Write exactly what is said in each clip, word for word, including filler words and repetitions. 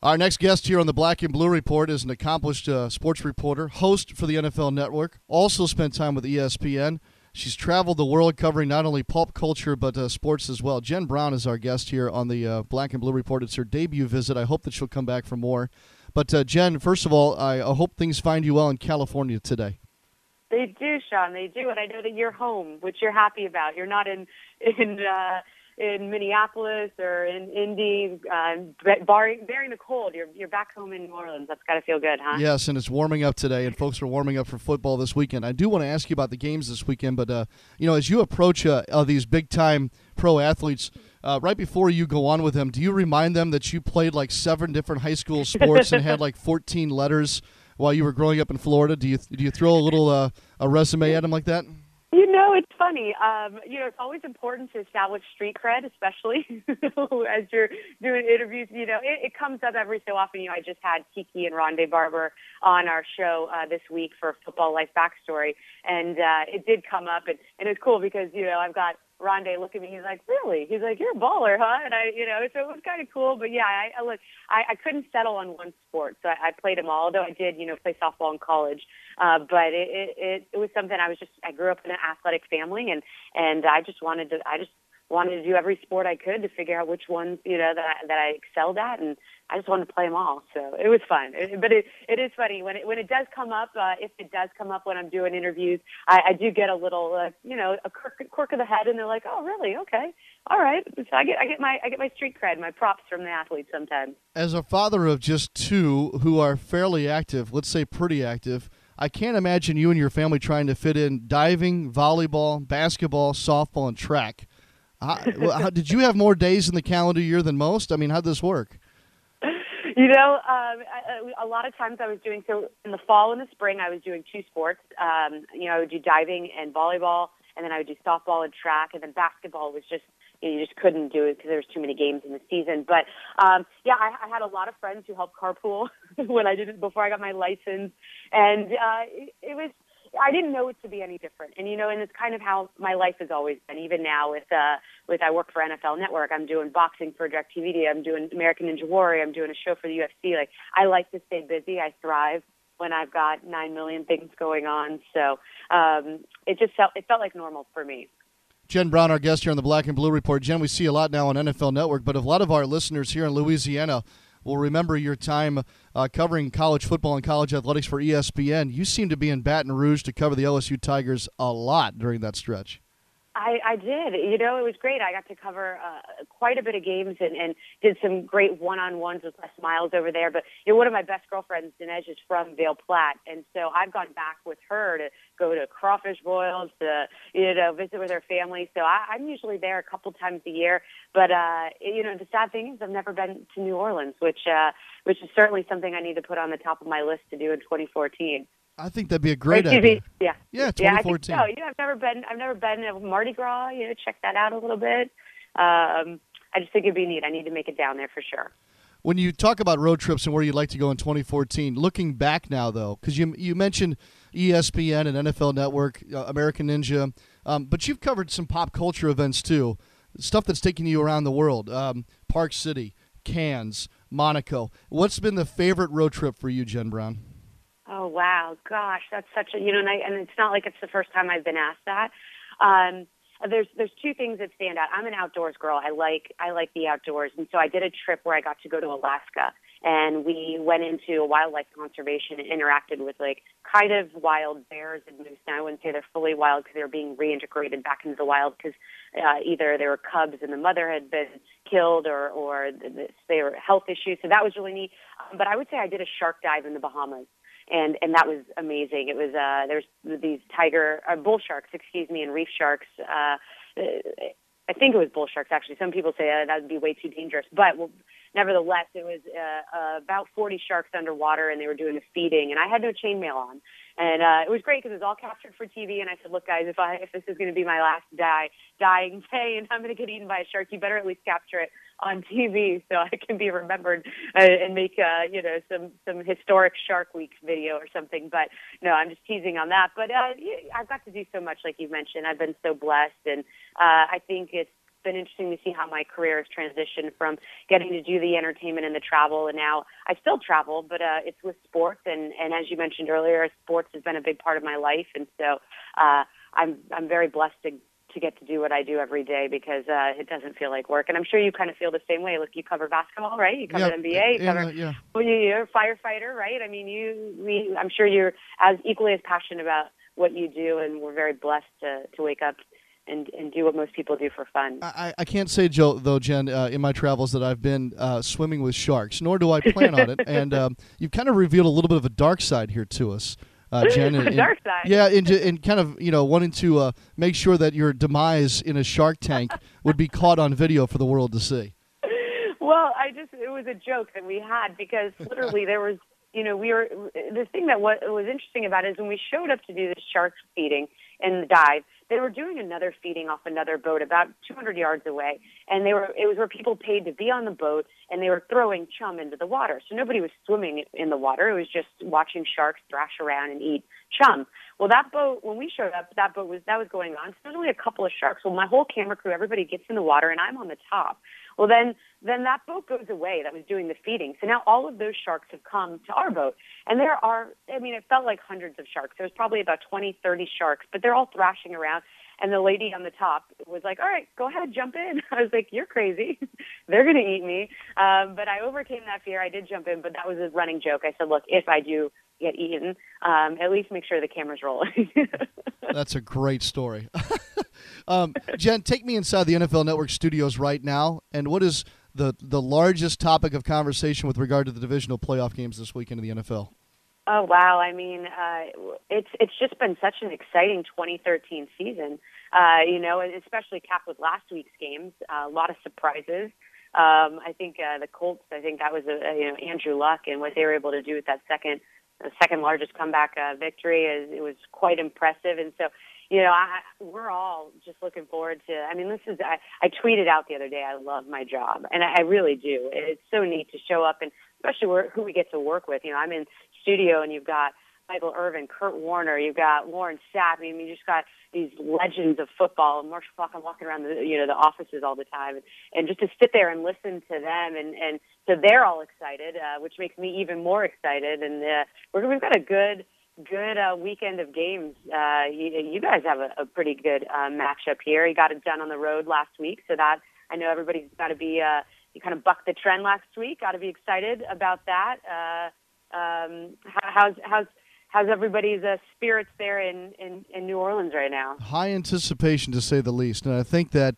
Our next guest here on the Black and Blue Report is an accomplished uh, sports reporter, host for the N F L Network, also spent time with E S P N. She's traveled the world covering not only pulp culture but uh, sports as well. Jen Brown is our guest here on the uh, Black and Blue Report. It's her debut visit. I hope that she'll come back for more. But, uh, Jen, first of all, I, I hope things find you well in California today. They do, Sean. They do, and I know that you're home, which you're happy about. You're not in in uh, in Minneapolis or in Indy, uh, barring, bearing the cold. You're you're back home in New Orleans. That's got to feel good, huh? Yes, and it's warming up today, and folks are warming up for football this weekend. I do want to ask you about the games this weekend, but uh, you know, as you approach uh, uh, these big-time pro athletes, uh, right before you go on with them, do you remind them that you played like seven different high school sports and had like fourteen letters while you were growing up in Florida? Do you do you throw a little uh, a resume at them like that? You know, it's funny. Um, you know, it's always important to establish street cred, especially as you're doing interviews. You know, it, it comes up every so often. You know, I just had Kiki and Rondé Barber on our show uh, this week for Football Life Backstory, and uh, it did come up, and, and it's cool because, you know, I've got Rondé look at me. He's like, really? He's like, you're a baller, huh? And I, you know, so it was kind of cool. But yeah, I, I look, I, I couldn't settle on one sport, so I, I played them all. Although I did, you know, play softball in college. Uh, but it, it, it, it was something I was just. I grew up in an athletic family, and and I just wanted to. I just wanted to do every sport I could to figure out which ones, you know, that I, that I excelled at, and I just wanted to play them all. So it was fun. It, but it it is funny when it when it does come up. Uh, if it does come up when I'm doing interviews, I, I do get a little, uh, you know, a quirk, quirk of the head, and they're like, "Oh, really? Okay, all right." So I get I get my I get my street cred, my props from the athletes sometimes. As a father of just two who are fairly active, let's say pretty active, I can't imagine you and your family trying to fit in diving, volleyball, basketball, softball, and track. How, how, did you have more days in the calendar year than most? I mean, how'd this work? You know, um, I, a lot of times I was doing, so in the fall and the spring, I was doing two sports. Um, you know, I would do diving and volleyball, and then I would do softball and track, and then basketball was just, you know, you just couldn't do it because there was too many games in the season. But, um, yeah, I, I had a lot of friends who helped carpool when I did it before I got my license, and uh, it, it was, I didn't know it to be any different. And, you know, and it's kind of how my life has always been. Even now with, uh, with I work for N F L Network. I'm doing boxing for DirecTV. I'm doing American Ninja Warrior. I'm doing a show for the U F C. Like, I like to stay busy. I thrive when I've got nine million things going on. So um, it just felt, it felt like normal for me. Jen Brown, our guest here on the Black and Blue Report. Jen, we see a lot now on N F L Network, but a lot of our listeners here in Louisiana will remember your time uh, covering college football and college athletics for E S P N. You seem to be in Baton Rouge to cover the L S U Tigers a lot during that stretch. I, I did. You know, it was great. I got to cover uh, quite a bit of games and, and did some great one-on-ones with Les Miles over there. But you know, one of my best girlfriends, Dinesh, is from Vail Platte. And so I've gone back with her to go to crawfish boils, to, you know, visit with her family. So I, I'm usually there a couple times a year. But, uh, you know, the sad thing is I've never been to New Orleans, which, uh, which is certainly something I need to put on the top of my list to do in twenty fourteen. I think that'd be a great idea. idea. Yeah, yeah, twenty fourteen. Yeah, I think so. You know, I've never been. I've never been to Mardi Gras. You know, check that out a little bit. Um, I just think it'd be neat. I need to make it down there for sure. When you talk about road trips and where you'd like to go in twenty fourteen, looking back now though, because you you mentioned E S P N and N F L Network, uh, American Ninja, um, but you've covered some pop culture events too, stuff that's taken you around the world. Um, Park City, Cannes, Monaco. What's been the favorite road trip for you, Jen Brown? Oh, wow. Gosh, that's such a, you know, and, I, and it's not like it's the first time I've been asked that. Um, there's there's two things that stand out. I'm an outdoors girl. I like I like the outdoors. And so I did a trip where I got to go to Alaska, and we went into a wildlife conservation and interacted with, like, kind of wild bears and moose. Now, I wouldn't say they're fully wild because they're being reintegrated back into the wild because uh, either there were cubs and the mother had been killed or, or there were health issues. So that was really neat. Um, but I would say I did a shark dive in the Bahamas. And and that was amazing. It was uh, there's these tiger uh, bull sharks, excuse me, and reef sharks. Uh, I think it was bull sharks actually. Some people say uh, that would be way too dangerous, but well, nevertheless, it was uh, uh, about forty sharks underwater, and they were doing a feeding, and I had no chainmail on, and uh, it was great because it was all captured for T V. And I said, look, guys, if I if this is going to be my last die dying day, and I'm going to get eaten by a shark, you better at least capture it on T V so I can be remembered uh, and make, uh, you know, some, some historic Shark Week video or something. But no, I'm just teasing on that. But uh, I've got to do so much, like you mentioned. I've been so blessed, and uh, I think it's been interesting to see how my career has transitioned from getting to do the entertainment and the travel, and now I still travel, but uh, it's with sports. And, and as you mentioned earlier, sports has been a big part of my life, and so uh, I'm I'm very blessed to to get to do what I do every day because uh, it doesn't feel like work. And I'm sure you kind of feel the same way. Look, you cover basketball, right? You cover yep. N B A, you cover, uh, yeah. well, you're a firefighter, right? I mean, you, we, I'm sure you're as equally as passionate about what you do, and we're very blessed to, to wake up and, and do what most people do for fun. I, I can't say, Joe, though, Jen, uh, in my travels that I've been uh, swimming with sharks, nor do I plan on it. And um, you've kind of revealed a little bit of a dark side here to us. Uh, Jen, and, and, dark side. Yeah, and, and kind of, you know, wanting to uh, make sure that your demise in a shark tank would be caught on video for the world to see. Well, I just, it was a joke that we had because literally there was, you know, we were, the thing that was, was interesting about it is when we showed up to do this shark feeding in the dive, they were doing another feeding off another boat about two hundred yards away, and they were it was where people paid to be on the boat, and they were throwing chum into the water. So nobody was swimming in the water. It was just watching sharks thrash around and eat chum. Well, that boat, when we showed up, that boat was that was going on. So there was only a couple of sharks. Well, my whole camera crew, everybody gets in the water, and I'm on the top. Well, then then that boat goes away that was doing the feeding. So now all of those sharks have come to our boat. And there are, I mean, it felt like hundreds of sharks. There was probably about twenty, thirty sharks, but they're all thrashing around. And the lady on the top was like, all right, go ahead, jump in. I was like, you're crazy. They're going to eat me. Um, but I overcame that fear. I did jump in, but that was a running joke. I said, look, if I do get eaten, um, at least make sure the camera's rolling. That's a great story. um, Jen, take me inside the N F L Network studios right now. And what is the, the largest topic of conversation with regard to the divisional playoff games this weekend in the N F L? Oh, wow. I mean, uh, it's it's just been such an exciting twenty thirteen season, uh, you know, and especially capped with last week's games. Uh, a lot of surprises. Um, I think uh, the Colts, I think that was, a, a, you know, Andrew Luck and what they were able to do with that second the second largest comeback uh, victory. Is, it was quite impressive. And so, you know, I, we're all just looking forward to, I mean, this is, I, I tweeted out the other day, I love my job. And I, I really do. It's so neat to show up and especially where, who we get to work with. You know, I'm in studio and you've got Michael Irvin, Kurt Warner, you've got Warren Sapp. I mean, you just got these legends of football. And Marshall Falk, I'm walking around the, you know, the offices all the time. And, and just to sit there and listen to them. And, and so they're all excited, uh, which makes me even more excited. And uh, we're, we've got a good, good uh, weekend of games. Uh, you, you guys have a, a pretty good uh, matchup here. You got it done on the road last week. So that, I know everybody's got to be, uh, you kind of bucked the trend last week. Got to be excited about that. Uh, um, how, how's, how's, How's everybody's uh, spirits there in, in, in New Orleans right now? High anticipation, to say the least. And I think that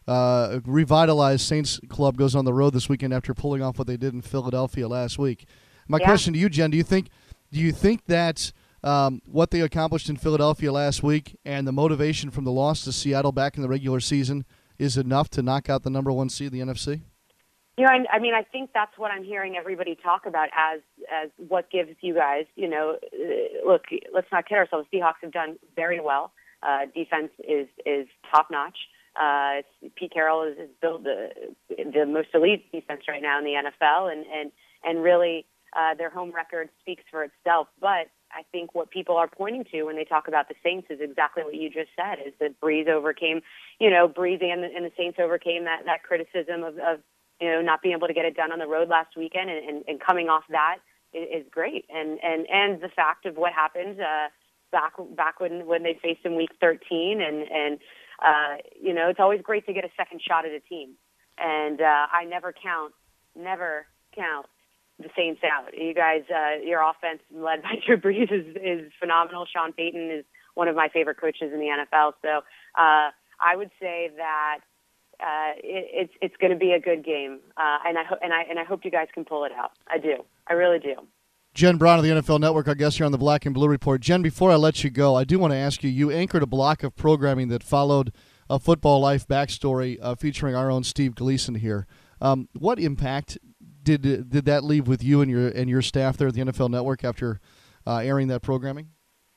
uh, revitalized Saints club goes on the road this weekend after pulling off what they did in Philadelphia last week. My yeah. question to you, Jen, do you think do you think that um, what they accomplished in Philadelphia last week and the motivation from the loss to Seattle back in the regular season is enough to knock out the number one seed of the N F C? You know, I, I mean, I think that's what I'm hearing everybody talk about as as what gives you guys, you know, uh, look, let's not kid ourselves. Seahawks have done very well. Uh, defense is is top notch. Uh, Pete Carroll has, has built the the most elite defense right now in the N F L, and and and really uh, their home record speaks for itself. But I think what people are pointing to when they talk about the Saints is exactly what you just said: is that Breeze overcame, you know, Breeze and the, and the Saints overcame that that criticism of. of you know, not being able to get it done on the road last weekend and, and, and coming off that is, is great. And, and, and the fact of what happened uh, back back when, when they faced in week thirteen. And, and uh, you know, it's always great to get a second shot at a team. And uh, I never count, never count the Saints out. You guys, uh, your offense led by Drew Brees is, is phenomenal. Sean Payton is one of my favorite coaches in the N F L. So uh, I would say that Uh, it, it's it's going to be a good game, uh, and I ho- and I and I hope you guys can pull it out. I do, I really do. Jen Braun of the N F L Network, our guest here on the Black and Blue Report. Jen, before I let you go, I do want to ask you. You anchored a block of programming that followed a football life backstory uh, featuring our own Steve Gleason here. Um, what impact did did that leave with you and your and your staff there at the N F L Network after uh, airing that programming?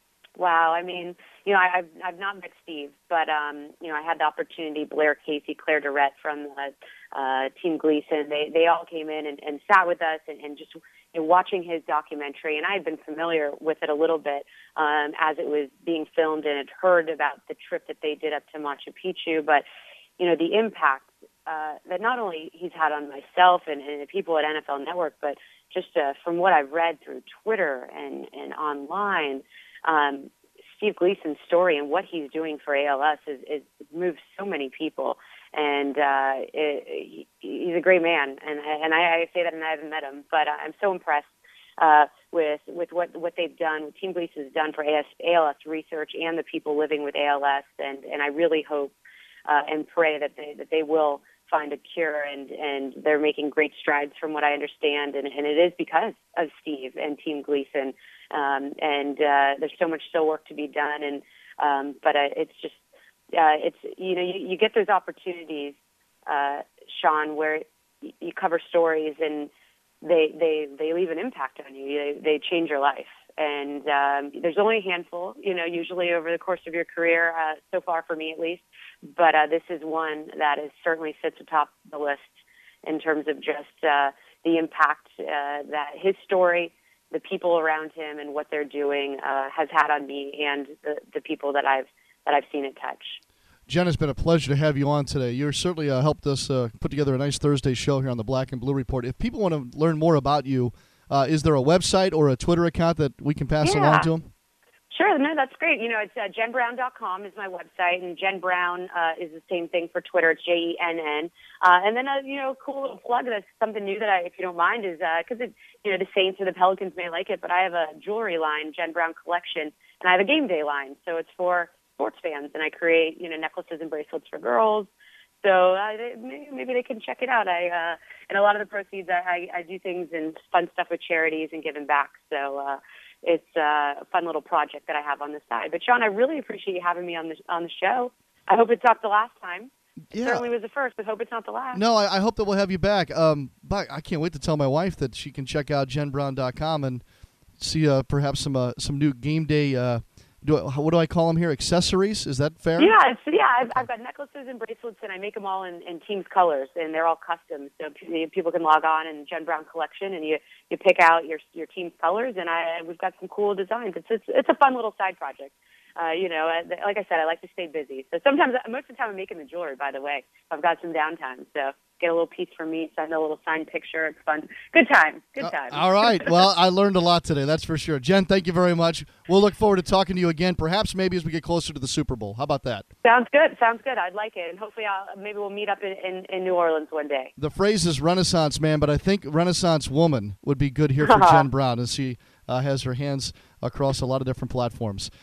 Wow, I mean, you know, I, I've I've not met Steve, but um, you know, I had the opportunity. Blair Casey, Claire Durrett from uh, uh, Team Gleason, they they all came in and, and sat with us and, and just you know, watching his documentary. And I had been familiar with it a little bit um, as it was being filmed and had heard about the trip that they did up to Machu Picchu. But you know, the impact uh, that not only he's had on myself and, and the people at N F L Network, but just uh, from what I've read through Twitter and, and online, um, Steve Gleason's story and what he's doing for A L S is, is moves so many people. And uh, it, he, he's a great man, and and I, I say that, and I haven't met him, but I'm so impressed uh, with with what what they've done, what Team Gleason's done for A L S research and the people living with A L S, and and I really hope uh, and pray that they that they will find a cure, and and they're making great strides from what I understand, and, and it is because of Steve and Team Gleason, um, and uh, there's so much still work to be done, and um, but uh, it's just. Uh, it's you know you, you get those opportunities, uh, Sean, where y- you cover stories and they they they leave an impact on you. They, they change your life, and um, there's only a handful, you know, usually over the course of your career, uh, so far for me at least. But uh, this is one that is certainly sits atop the list in terms of just uh, the impact uh, that his story, the people around him, and what they're doing uh, has had on me and the, the people that I've. that I've seen it touch. Jen, it's been a pleasure to have you on today. You certainly uh, helped us uh, put together a nice Thursday show here on the Black and Blue Report. If people want to learn more about you, uh, is there a website or a Twitter account that we can pass yeah. along to them? Sure, no, that's great. You know, it's uh, jen brown dot com is my website, and Jen Brown uh, is the same thing for Twitter. It's J E N N. Uh, and then, a you know, cool little plug, that's something new that I, if you don't mind, is because, uh, you know, the Saints or the Pelicans may like it, but I have a jewelry line, Jen Brown Collection, and I have a game day line. So it's for sports fans, and I create, you know, necklaces and bracelets for girls. So uh, they, maybe, maybe they can check it out. I uh, and a lot of the proceeds, I, I, I do things and fun stuff with charities and giving back. So uh, it's uh, a fun little project that I have on the side. But Sean, I really appreciate you having me on the on the show. I hope it's not the last time. It yeah. certainly was the first, but hope it's not the last. No, I, I hope that we'll have you back. Um, but I can't wait to tell my wife that she can check out jen brown dot com and see uh, perhaps some uh, some new game day. Uh, Do I, what do I call them here? Accessories? Is that fair? Yeah, it's, yeah. I've, I've got necklaces and bracelets, and I make them all in, in team's colors, and they're all custom. So p- people can log on in Jen Brown Collection, and you, you pick out your your team's colors, and I we've got some cool designs. It's it's, it's a fun little side project. Uh, you know, like I said, I like to stay busy. So sometimes, most of the time, I'm making the jewelry. By the way, I've got some downtime, so get a little piece from me, send a little signed picture. It's fun. Good time. Good time. Uh, all right. Well, I learned a lot today, that's for sure. Jen, thank you very much. We'll look forward to talking to you again, perhaps maybe as we get closer to the Super Bowl. How about that? Sounds good. Sounds good. I'd like it. And hopefully I'll, maybe we'll meet up in, in, in New Orleans one day. The phrase is Renaissance man, but I think Renaissance woman would be good here for Jen Brown, as she uh, has her hands across a lot of different platforms.